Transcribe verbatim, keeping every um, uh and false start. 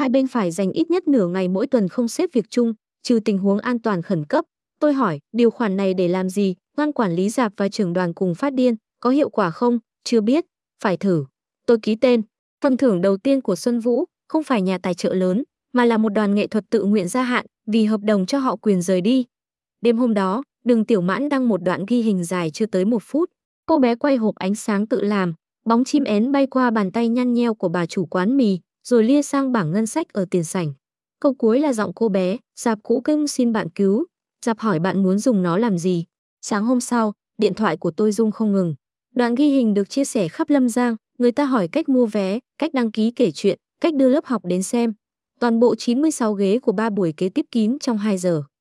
Hai bên phải dành ít nhất nửa ngày mỗi tuần không xếp việc chung, trừ tình huống an toàn khẩn cấp. Tôi hỏi, điều khoản này để làm gì? Ban quản lý rạp và trưởng đoàn cùng phát điên, có hiệu quả không? Chưa biết, phải thử. Tôi ký tên. Phần thưởng đầu tiên của Xuân Vũ không phải nhà tài trợ lớn, mà là một đoàn nghệ thuật tự nguyện gia hạn, vì hợp đồng cho họ quyền rời đi. Đêm hôm đó, Đường Tiểu Mãn đăng một đoạn ghi hình dài chưa tới một phút. Cô bé quay hộp ánh sáng tự làm, bóng chim én bay qua bàn tay nhăn nheo của bà chủ quán mì, rồi lia sang bảng ngân sách ở tiền sảnh. Câu cuối là giọng cô bé, "Rạp cũ kênh xin bạn cứu." Rạp hỏi bạn muốn dùng nó làm gì. Sáng hôm sau, điện thoại của tôi rung không ngừng. Đoạn ghi hình được chia sẻ khắp Lâm Giang, người ta hỏi cách mua vé, cách đăng ký kể chuyện, cách đưa lớp học đến xem. Toàn bộ chín mươi sáu ghế của ba buổi kế tiếp kín trong hai giờ.